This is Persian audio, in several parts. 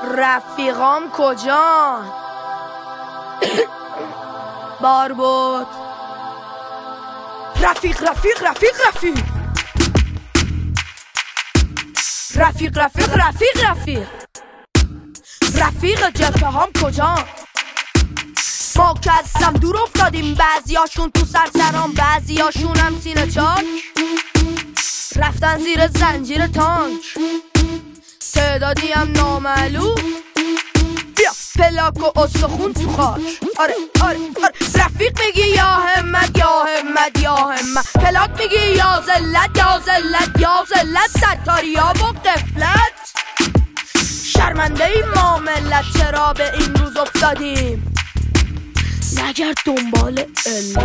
رفیقام کجان؟ بار بود رفیق رفیق رفیق رفیق رفیق رفیق رفیق رفیق رفیق جبهه هم کجان؟ ما که از هم دور افتادیم، بعضیاشون تو سرسرام، بعضیاشون هم سینه چاک رفتن زیر زنجیر تانک، تعدادی هم نامعلوم. بیا پلاک و استخون تو خاک. آره آره آره رفیق میگی یا همت یا همت یا همت، پلاک میگی یا زلت یا زلت یا زلت، ستاری ها و قفلت. شرمنده ای ما ملت چرا به این روز افتادیم، نگرد دنبال علت.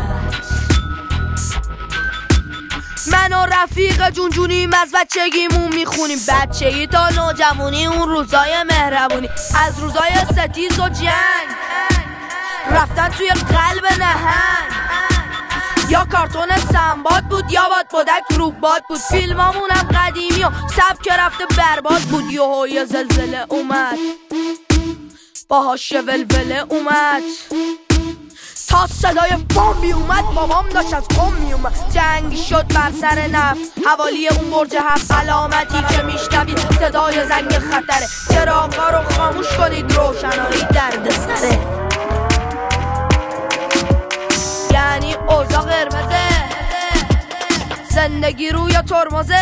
من و رفیق جونجونیم، از بچگیمون میخونیم، بچگی تا نوجوانی، اون روزای مهربونی، از روزای ستیز و جنگ رفتن توی قلب نهنگ. یا کارتون سنباد بود یا بادک روباد بود، فیلمامونم قدیمی و سبک رفته برباد بود. یه زلزله اومد باهاش ولوله اومد، تا صدای بام می اومد بابام داشت از قم می اومد. جنگ شد بر سر نفت حوالی اون برج 7، علامتی که میشنوید صدای زنگ خطره. چراغا رو خاموش کنید، روشنایی درد سره. یعنی اوضاع قرمزه، زندگی روی ترمزه.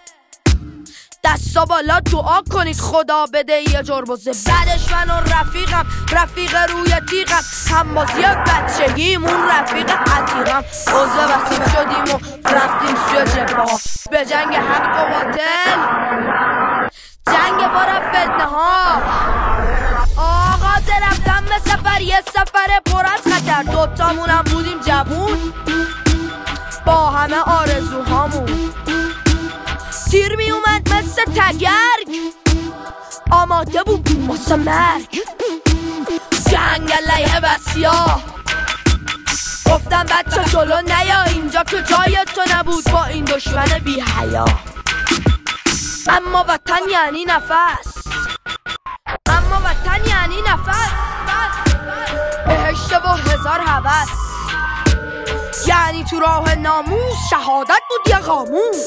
دستا بالا دعا کنید خدا بده یه جربوزه. بعدش من و رفیقم، رفیق روی تیغم، همبازی بچگیمون رفیق عتیقم. عضو وسیع شدیم و رفتیم سوی جبهه، به جنگ حق و باطل، جنگ بار فتنه ها. آقا رفتم به سفر، یه سفر پر از خطر. دوتامونم بودیم جوون با همه آرزوهامون. تیر می اومد مثل تگرگ، آماده بود واسه مرگ. جنگ علیه وسیا، گفتم بچه جلو نیا، اینجا که جای تو نبود با این دشمن بی حیا. اما وطن یعنی نفس، اما وطن یعنی نفس، بهشت و هزار هوس. یعنی تو راه ناموس شهادت بود یه قاموس.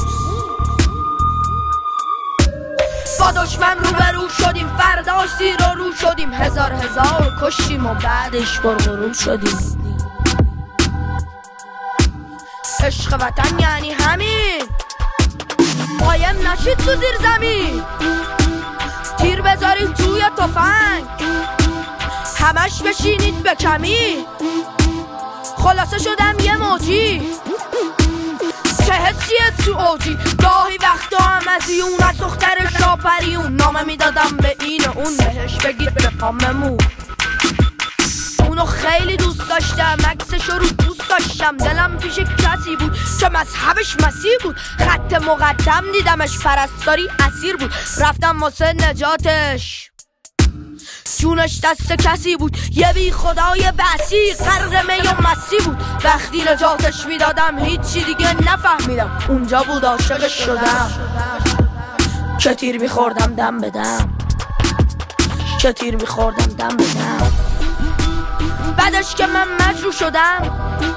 با دشمن روبرو شدیم، فرداش زیر و رو شدیم، هزار کشتیم و بعدش برغرور شدیم. عشق وطن یعنی همین، قایم نشید تو زیر زمین. تیر بذارید توی تفنگ، همش بشینید به کمی. خلاصه شدم یه موجی که حسیه تو اوجی. گاهی وقتا هم از اون، از دختر شاپریون نامه میدادم به این و اون، بهش بگید به پاممون. اونو خیلی دوست داشتم، عکسشو رو دوست داشتم. دلم پیش کسی بود که مذهبش مسیح بود، خط مقدم دیدمش، پرستاری اسیر بود. رفتم واسه نجاتش، جونش دست کسی بود، یه بی خدای بسی، غرق می و مسی بود. وقتی نجاتش میدادم هیچی دیگه نفهمیدم، اونجا بود عاشقش شدم که تیر میخوردم دم به دم، که تیر میخوردم دم به دم. بعدش که من مجروح شدم،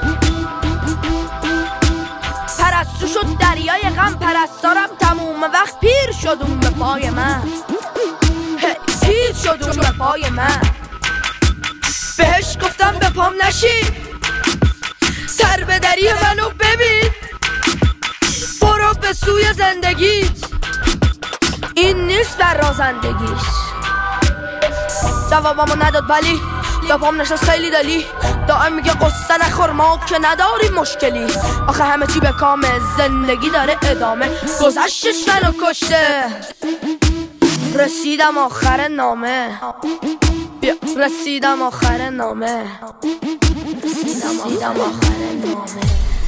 پرستو شد دریای غم، پرستارم تموم وقت پیر شدم به پای من، پیر شدم به پای من. بهش گفتم به پام نشین، سر به دری منو ببین، برو به سوی زندگیت، این نیست در رازندگیش. جوابمو نداد ولی به پام نشست خیلی دلی، دائم میگه قصه نخور ما که نداریم مشکلی. آخه همه چی به کامه، زندگی داره ادامه، گذشتش منو کشته. رسیدم آخر نامه، رسیدم آخر نامه، رسیدم آخر نامه.